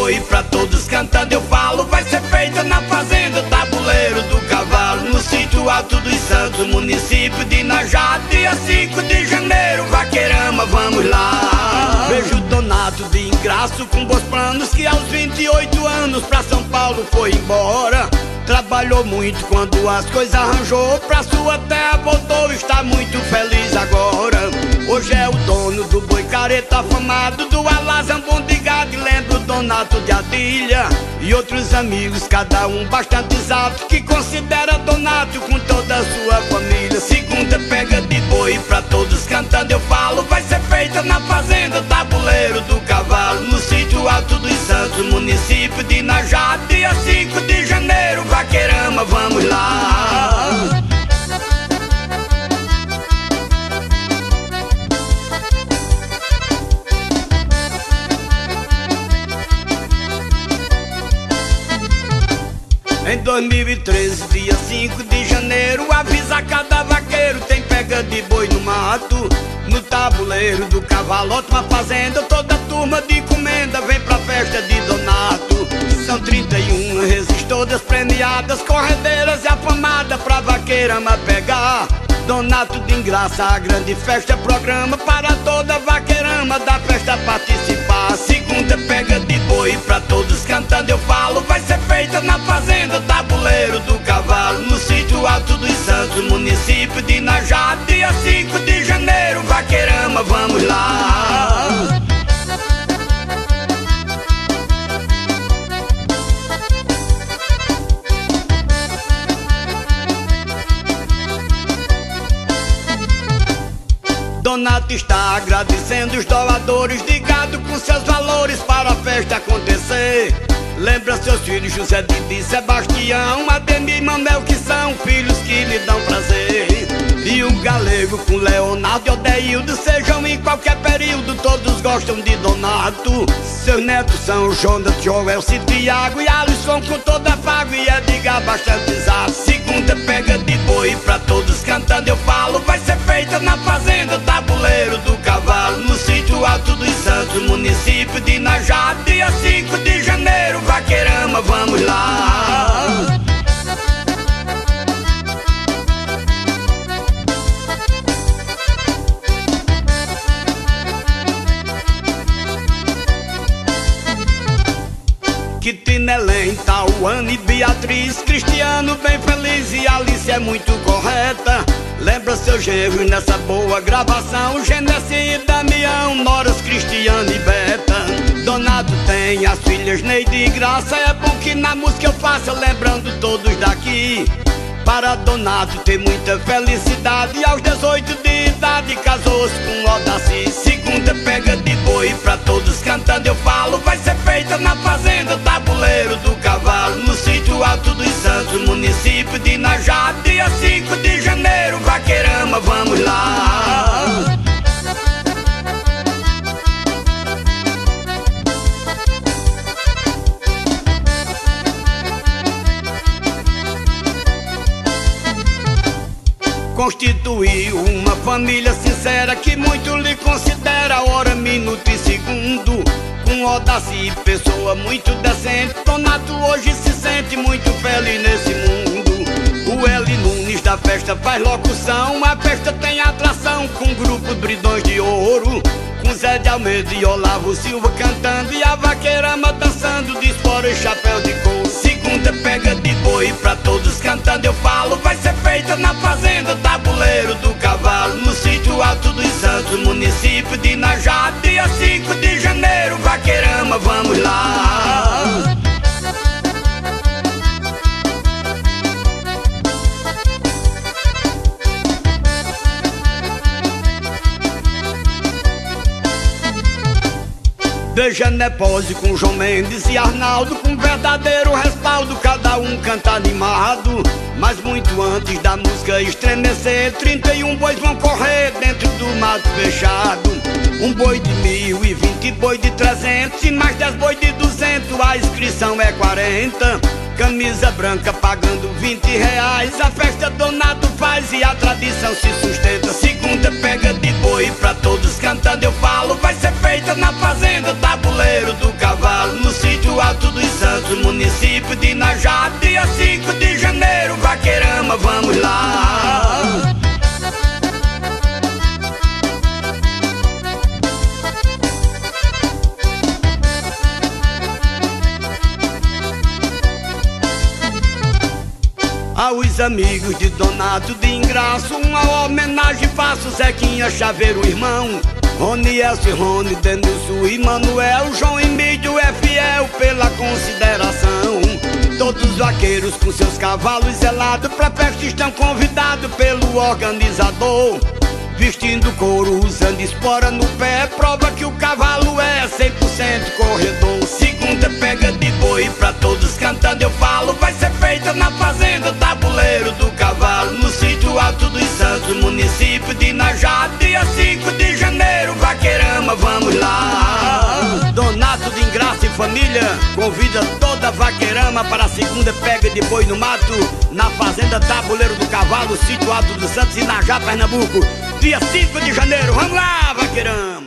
boi pra todos cantando eu falo. Vai ser feita na fazenda Tabuleiro do Cavalo, no sítio Alto dos Santos, município de Inajá, dia 5 de janeiro, Vaqueirama, vamos lá. Vejo Donato de Ingraço com bons planos, que aos 28 anos pra São Paulo foi embora. Trabalhou muito quando as coisas arranjou, pra sua terra voltou, está muito feliz agora. Hoje é o dono do boi careta afamado, do Alazambum de Gado, lembro Donato de Adilha e outros amigos, cada um bastante exato, que considera Donato com toda a sua família. Segunda pega de boi pra todos cantando eu falo. Vai ser feita na fazenda Tabuleiro do Cavalo, no sítio Alto dos Santos, município de Inajá, dia 5 de janeiro, Vaqueirama, vamos lá. Em 2013, dia 5 de janeiro, avisa cada vaqueiro, tem pega de boi no mato, no Tabuleiro do Cavalo, ótima fazenda, toda turma de encomenda vem pra festa de Donato. São 31 reses todas premiadas, corredeiras e afamada pra Vaqueirama pegar. Donato de Ingraça, a grande festa programa para toda Vaqueirama da festa participar. Segunda pega de boi pra todos cantando eu falo. Vai ser feita na fazenda Tabuleiro do Cavalo, no sítio Alto dos Santos, município de Inajá, dia 5 de janeiro, Vaqueirama, vamos lá. Donato está agradecendo os doadores de gado com seus valores para a festa acontecer. Lembra seus filhos José, Didi, Sebastião, Ademir e Manuel, que são filhos que lhe dão prazer. E o galego com Leonardo e Odeildo, sejam em qualquer período, todos gostam de Donato. Seus netos são Jonas, Joel, Tiago e Alisson, com todo afago e Edgar bastante exato. Segunda pega de boi pra todos cantando eu falo. Vai ser feita na fazenda Tabuleiro do Cavalo, no sítio Alto dos Santos, município de Inajá, dia 5 de janeiro, Vaqueirama, vamos lá. Quitinelém, Tauane, Beatriz, Cristiano bem feliz e Alice é muito correta. Lembra seu genro nessa boa gravação, Genesi e Damião, Noras, Cristiano e Beta. Donato tem as filhas Neide e Graça, é bom que na música eu faça lembrando todos daqui. Para Donato ter muita felicidade, e aos 18 de idade casou-se com Odaci. Segunda pega de boi pra todos cantando eu falo. Vai ser feita na fazenda Tabuleiro do Cavalo, no sítio Alto dos Santos, município de Inajá, dia 5 de janeiro, Vaqueirama, vamos lá. Constituiu uma família sincera que muito lhe considera hora, minuto e segundo. Com Odaci, pessoa muito decente, Donato hoje se sente muito feliz nesse mundo. O Eli Nunes da festa faz locução, a festa tem atração com grupo Bridões de Ouro, com Zé de Almeida e Olavo Silva cantando e a Vaqueirama dançando de espora e chapéu de couro. Segunda pega de boi pra todos cantando eu falo. Vai ser feita na fazenda Tabuleiro do Cavalo, no sítio Alto dos Santos, município de Inajá, dia 5 de janeiro, Vaqueirama, vamos lá. Veja Nepose com João Mendes e Arnaldo, com verdadeiro respaldo, cada um canta animado. Mas muito antes da música estremecer, 31 bois vão correr dentro do mato fechado. Um boi de 1000 e 20 boi de 300 e mais 10 boi de 200, a inscrição é 40. Camisa branca pagando 20 reais, a festa Donato faz e a tradição se sustenta. Segunda pega de boi pra todos cantando eu falo. Vai ser feita na fazenda Tabuleiro do Cavalo, no sítio Aos amigos de Donato de Ingraço, uma homenagem faço, Zequinha Chaveiro, irmão, Rony, Elcio, Rony, Denilson e Manuel. João Emílio é fiel pela consideração. Todos os vaqueiros com seus cavalos zelados pra festa estão convidados pelo organizador. Vestindo couro, usando espora no pé, prova que o cavalo é 100% corredor. Segunda pega de boi pra todos cantando eu falo, vai ser feita na fazenda Tabuleiro do Cavalo, no sítio Alto dos Santos, município de Inajá, dia 5 de janeiro, Vaqueirama, vamos lá. Donato de Ingraço e família convida toda a Vaqueirama para a segunda pega de boi no mato, na fazenda Tabuleiro do Cavalo, sítio Alto dos Santos, Inajá, Pernambuco, dia 5 de janeiro. Vamos lá, Vaqueirama!